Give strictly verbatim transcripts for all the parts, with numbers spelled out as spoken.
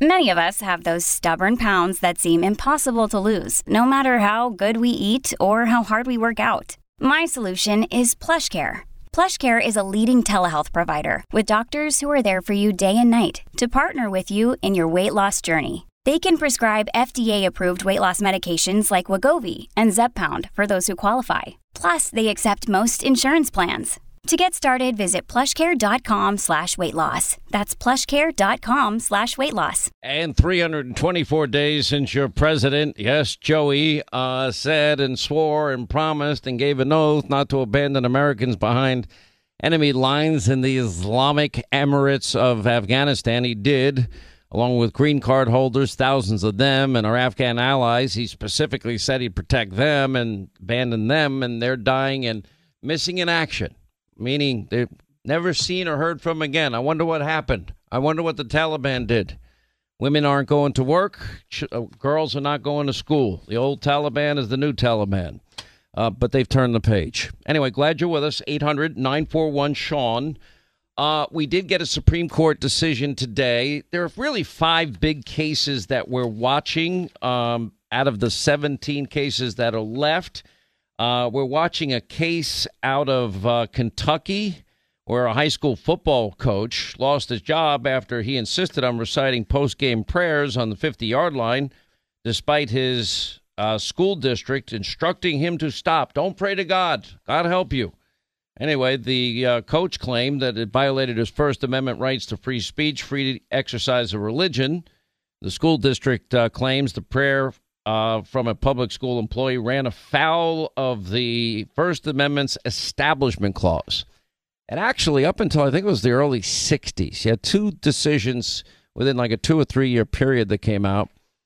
Many of us have those stubborn pounds that seem impossible to lose, no matter how good we eat or how hard we work out. My solution is PlushCare. PlushCare is a leading telehealth provider with doctors who are there for you day and night to partner with you in your weight loss journey. They can prescribe F D A-approved weight loss medications like Wegovy and Zepbound for those who qualify. Plus, they accept most insurance plans. To get started, visit plushcare.com slash weight loss. That's plushcare.com slash weight loss. And three hundred twenty-four days since your president, yes, Joey, uh, said and swore and promised and gave an oath not to abandon Americans behind enemy lines in the Islamic Emirates of Afghanistan. He did, along with green card holders, thousands of them, and our Afghan allies. He specifically said he'd protect them and abandon them, and they're dying and missing in action. Meaning they've never seen or heard from again. I wonder what happened. I wonder what the Taliban did. Women aren't going to work. Ch- uh, girls are not going to school. The old Taliban is the new Taliban. Uh, but they've turned the page. Anyway, glad you're with us. eight hundred nine four one Sean. Uh, we did get a Supreme Court decision today. There are really five big cases that we're watching um, out of the seventeen cases that are left. Uh, we're watching a case out of uh, Kentucky where a high school football coach lost his job after he insisted on reciting post-game prayers on the fifty-yard line, despite his uh, school district instructing him to stop. Don't pray to God. God help you. Anyway, the uh, coach claimed that it violated his First Amendment rights to free speech, free exercise of religion. The school district uh, claims the prayer Uh, from a public school employee ran afoul of the First Amendment's Establishment Clause. And actually, up until I think it was the early sixties, you had two decisions within like a two or three year period that came out.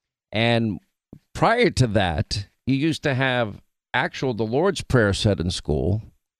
And prior to that, you used to have actual the Lord's Prayer said in school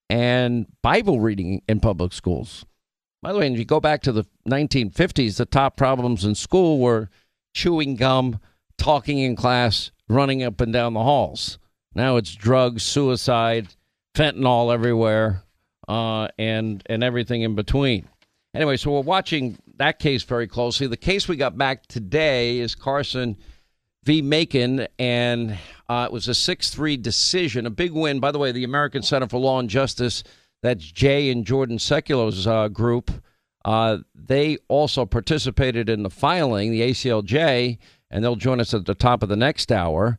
and Bible reading in public schools. By the way, if you go back to the nineteen fifties, the top problems in school were chewing gum, talking in class, running up and down the halls. Now it's drugs, suicide, fentanyl everywhere, uh, and and everything in between. Anyway, so we're watching that case very closely. The case we got back today is Carson v. Macon, and uh, it was a six three decision, a big win. By the way, the American Center for Law and Justice, that's Jay and Jordan Sekulo's uh, group, uh, they also participated in the filing, the A C L J, and they'll join us at the top of the next hour.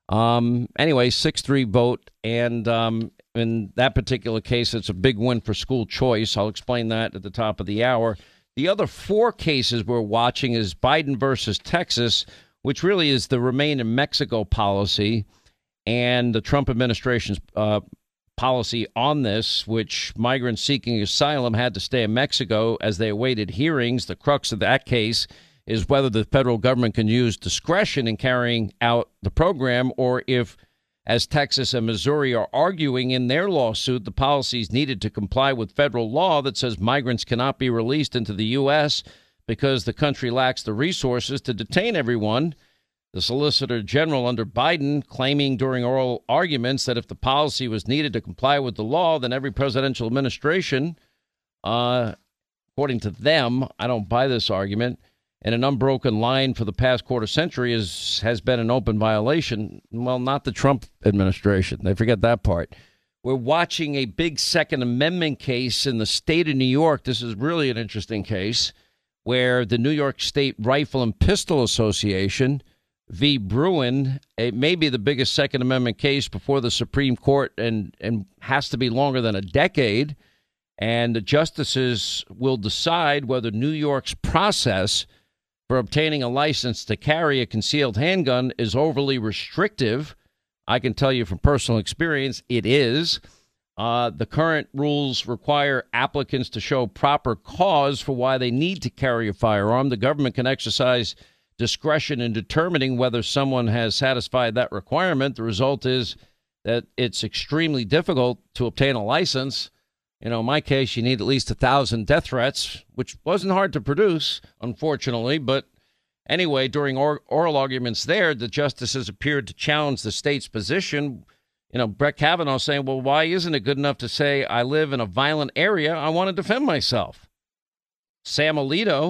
Um, anyway, six three vote, and um, in that particular case, it's a big win for school choice. I'll explain that at the top of the hour. The other four cases we're watching is Biden versus Texas, which really is the Remain in Mexico policy, and the Trump administration's uh, policy on this, which migrants seeking asylum had to stay in Mexico as they awaited hearings. The crux of that case is whether the federal government can use discretion in carrying out the program, or if, as Texas and Missouri are arguing in their lawsuit, the policies needed to comply with federal law that says migrants cannot be released into the U S because the country lacks the resources to detain everyone. The Solicitor General under Biden claiming during oral arguments that if the policy was needed to comply with the law, then every presidential administration, uh, according to them, I don't buy this argument, and an unbroken line for the past quarter century is, has been an open violation. Well, not the Trump administration. They forget that part. We're watching a big Second Amendment case in the state of New York. This is really an interesting case where the New York State Rifle and Pistol Association v. Bruin, it may be the biggest Second Amendment case before the Supreme Court and, and has to be longer than a decade. And the justices will decide whether New York's process for obtaining a license to carry a concealed handgun is overly restrictive. I can tell you from personal experience, it is. Uh, the current rules require applicants to show proper cause for why they need to carry a firearm. The government can exercise discretion in determining whether someone has satisfied that requirement. The result is that it's extremely difficult to obtain a license. You know, in my case, you need at least a thousand death threats, which wasn't hard to produce, unfortunately. But anyway, during or- oral arguments there, the justices appeared to challenge the state's position. You know, Brett Kavanaugh saying, well, why isn't it good enough to say I live in a violent area? I want to defend myself. Sam Alito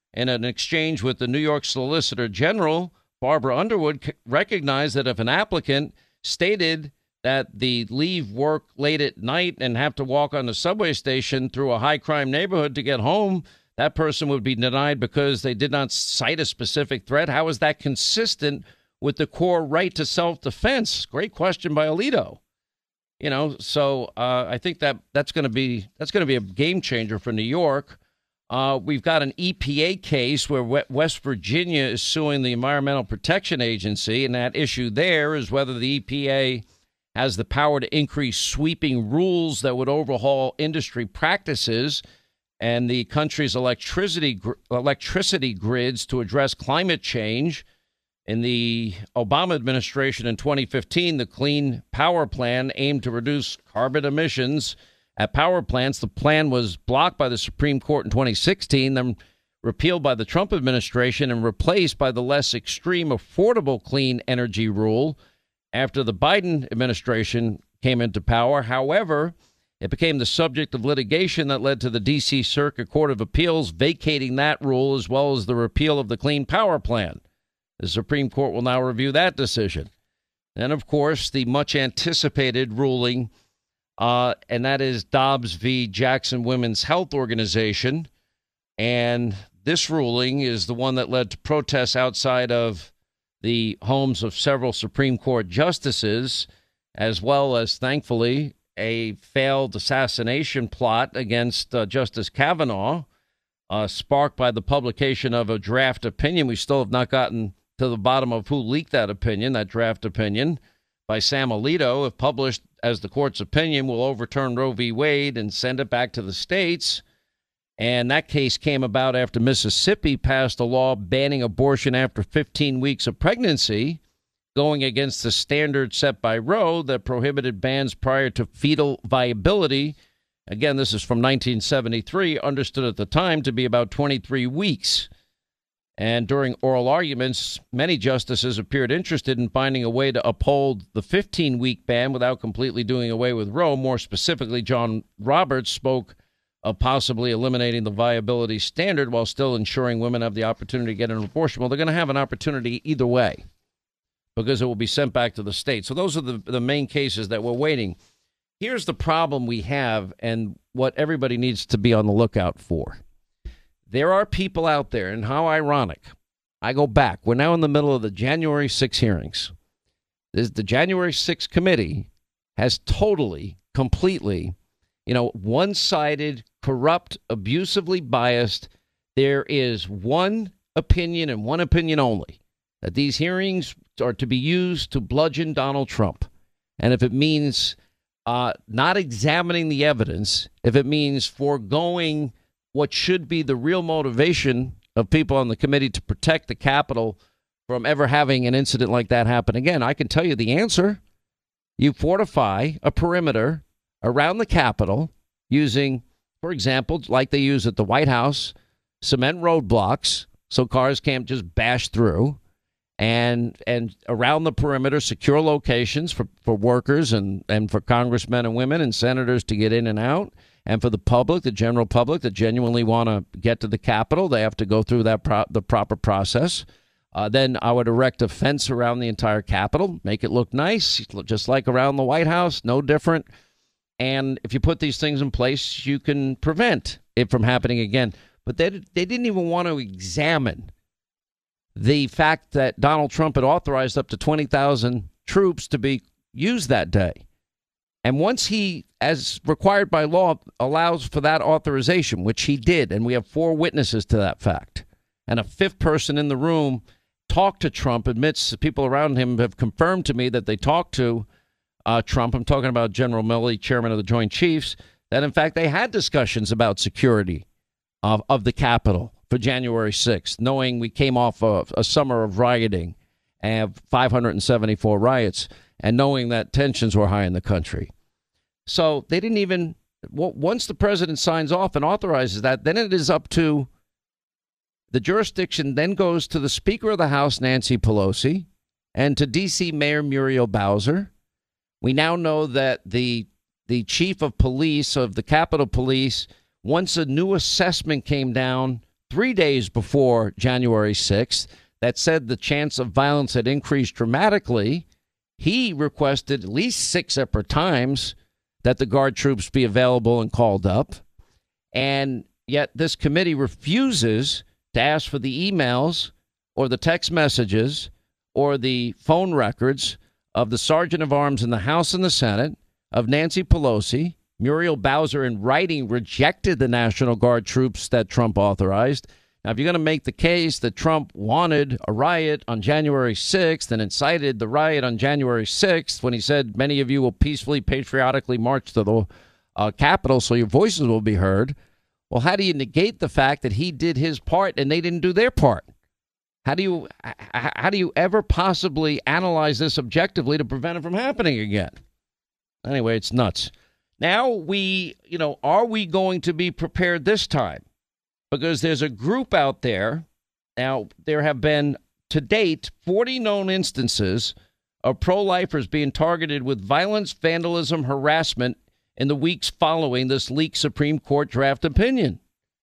In an exchange with the New York Solicitor General, Barbara Underwood recognized that if an applicant stated that they leave work late at night and have to walk on the subway station through a high-crime neighborhood to get home, that person would be denied because they did not cite a specific threat. How is that consistent with the core right to self-defense? Great question by Alito. You know, so uh, I think that that's going to be that's going to be a game changer for New York. Uh, we've got an E P A case where West Virginia is suing the Environmental Protection Agency, and that issue there is whether the E P A has the power to increase sweeping rules that would overhaul industry practices and the country's electricity gr- electricity grids to address climate change. In the Obama administration in twenty fifteen, the Clean Power Plan aimed to reduce carbon emissions at power plants. The plan was blocked by the Supreme Court in twenty sixteen, then repealed by the Trump administration and replaced by the less extreme Affordable Clean Energy Rule after the Biden administration came into power. However, it became the subject of litigation that led to the D C Circuit Court of Appeals vacating that rule as well as the repeal of the Clean Power Plan. The Supreme Court will now review that decision. And, of course, the much-anticipated ruling, uh, and that is Dobbs v. Jackson Women's Health Organization. And this ruling is the one that led to protests outside of the homes of several Supreme Court justices, as well as, thankfully, a failed assassination plot against uh, Justice Kavanaugh, uh, sparked by the publication of a draft opinion. We still have not gotten to the bottom of who leaked that opinion, that draft opinion, by Sam Alito. If published as the court's opinion, will overturn Roe v. Wade and send it back to the states. And that case came about after Mississippi passed a law banning abortion after fifteen weeks of pregnancy, going against the standard set by Roe that prohibited bans prior to fetal viability. Again, this is from nineteen seventy-three, understood at the time to be about twenty-three weeks. And during oral arguments, many justices appeared interested in finding a way to uphold the fifteen-week ban without completely doing away with Roe. More specifically, John Roberts spoke of possibly eliminating the viability standard while still ensuring women have the opportunity to get an abortion. Well, they're going to have an opportunity either way because it will be sent back to the state. So those are the, the main cases that we're waiting. Here's the problem we have and what everybody needs to be on the lookout for. There are people out there, and how ironic. I go back. We're now in the middle of the January sixth hearings. This, the January sixth committee has totally, completely, you know, one-sided, corrupt, abusively biased. There is one opinion and one opinion only, that these hearings are to be used to bludgeon Donald Trump. And if it means uh, not examining the evidence, if it means foregoing what should be the real motivation of people on the committee to protect the Capitol from ever having an incident like that happen again, I can tell you the answer. You fortify a perimeter around the Capitol using, for example, like they use at the White House, cement roadblocks so cars can't just bash through, and and around the perimeter, secure locations for, for workers and, and for congressmen and women and senators to get in and out. And for the public, the general public that genuinely want to get to the Capitol, they have to go through that pro- the proper process. Uh, then I would erect a fence around the entire Capitol, make it look nice, just like around the White House, no different. And if you put these things in place, you can prevent it from happening again. But they, they didn't even want to examine the fact that Donald Trump had authorized up to twenty thousand troops to be used that day. And once he, as required by law, allows for that authorization, which he did, and we have four witnesses to that fact, and a fifth person in the room talked to Trump, admits people around him have confirmed to me that they talked to uh, Trump. I'm talking about General Milley, chairman of the Joint Chiefs, that, in fact, they had discussions about security of, of the Capitol for January sixth, knowing we came off of a summer of rioting and five hundred seventy-four riots, and knowing that tensions were high in the country. So they didn't even, once the president signs off and authorizes that, then it is up to the jurisdiction, then goes to the Speaker of the House, Nancy Pelosi, and to D C Mayor Muriel Bowser. We now know that the the chief of police of the Capitol Police, once a new assessment came down three days before January sixth that said the chance of violence had increased dramatically. He requested at least six separate times that the Guard troops be available and called up. And yet this committee refuses to ask for the emails or the text messages or the phone records of the Sergeant of Arms in the House and the Senate, of Nancy Pelosi. Muriel Bowser, in writing, rejected the National Guard troops that Trump authorized. Now, if you're going to make the case that Trump wanted a riot on January sixth and incited the riot on January sixth when he said many of you will peacefully, patriotically march to the uh, Capitol so your voices will be heard, well, how do you negate the fact that he did his part and they didn't do their part? How do you how do you ever possibly analyze this objectively to prevent it from happening again? Anyway, it's nuts. Now we, you know, are we going to be prepared this time? Because there's a group out there. Now, there have been, to date, forty known instances of pro-lifers being targeted with violence, vandalism, harassment in the weeks following this leaked Supreme Court draft opinion.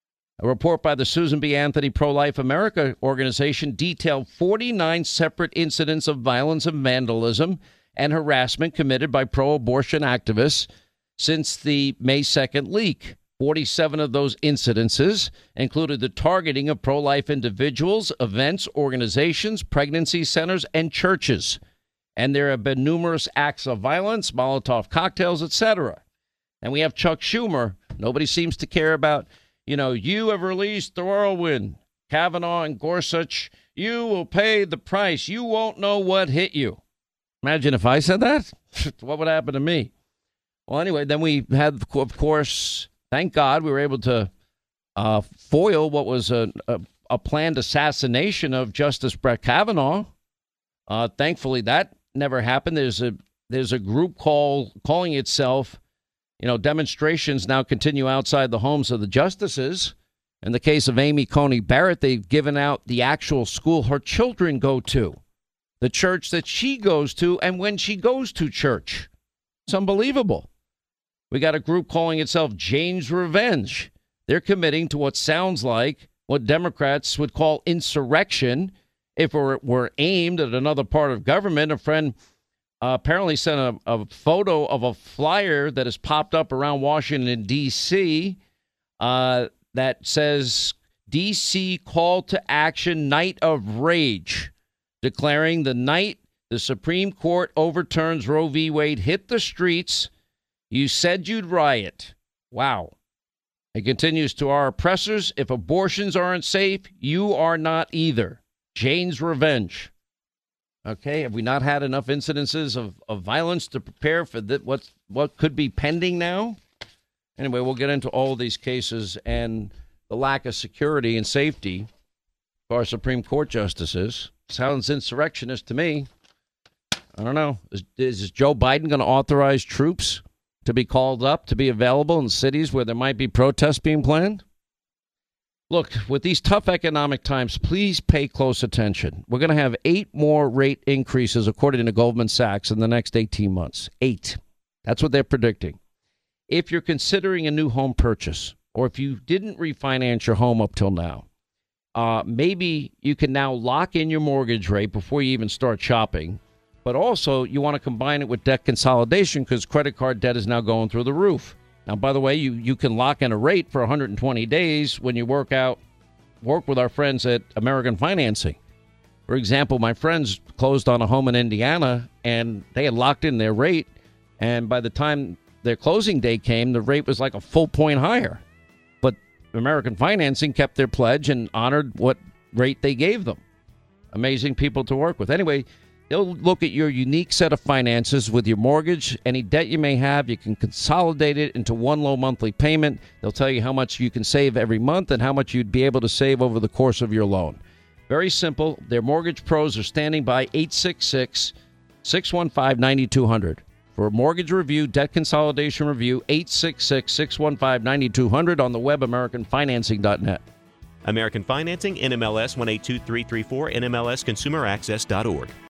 A report by the Susan B. Anthony Pro-Life America organization detailed forty-nine separate incidents of violence and vandalism and harassment committed by pro-abortion activists since the May second leak. forty-seven of those incidences included the targeting of pro-life individuals, events, organizations, pregnancy centers, and churches. And there have been numerous acts of violence, Molotov cocktails, et cetera. And we have Chuck Schumer. Nobody seems to care about, you know, you have released the whirlwind, Kavanaugh and Gorsuch. You will pay the price. You won't know what hit you. Imagine if I said that. What would happen to me? Well, anyway, then we had, of course, thank God we were able to uh, foil what was a, a, a planned assassination of Justice Brett Kavanaugh. Uh, thankfully, that never happened. There's a there's a group call calling itself, you know, demonstrations now continue outside the homes of the justices. In the case of Amy Coney Barrett, they've given out the actual school her children go to, the church that she goes to, and when she goes to church. It's unbelievable. We got a group calling itself Jane's Revenge. They're committing to what sounds like what Democrats would call insurrection if it were, were aimed at another part of government. A friend uh, apparently sent a, a photo of a flyer that has popped up around Washington, D C, uh, that says D C Call to Action Night of Rage, declaring the night the Supreme Court overturns Roe v. Wade, hit the streets. You said you'd riot. Wow. It continues, to our oppressors, if abortions aren't safe, you are not either. Jane's Revenge. Okay, have we not had enough incidences of, of violence to prepare for the, what, what could be pending now? Anyway, we'll get into all of these cases and the lack of security and safety for our Supreme Court justices. Sounds insurrectionist to me. I don't know. Is, is Joe Biden going to authorize troops to be called up, to be available in cities where there might be protests being planned? Look, with these tough economic times, please pay close attention. We're going to have eight more rate increases, according to Goldman Sachs, in the next eighteen months. Eight. That's what they're predicting. If you're considering a new home purchase, or if you didn't refinance your home up till now, uh, maybe you can now lock in your mortgage rate before you even start shopping. But also, you want to combine it with debt consolidation because credit card debt is now going through the roof. Now, by the way, you, you can lock in a rate for one hundred twenty days when you work out, work with our friends at American Financing. For example, my friends closed on a home in Indiana, and they had locked in their rate. And by the time their closing day came, the rate was like a full point higher. But American Financing kept their pledge and honored what rate they gave them. Amazing people to work with. Anyway, they'll look at your unique set of finances with your mortgage, any debt you may have. You can consolidate it into one low monthly payment. They'll tell you how much you can save every month and how much you'd be able to save over the course of your loan. Very simple. Their mortgage pros are standing by. Eight six six, six one five, nine two zero zero. For a mortgage review, debt consolidation review, eight six six, six one five, nine two zero zero on the web, american financing dot net. American Financing, N M L S one eight two three three four, N M L S consumer access dot org.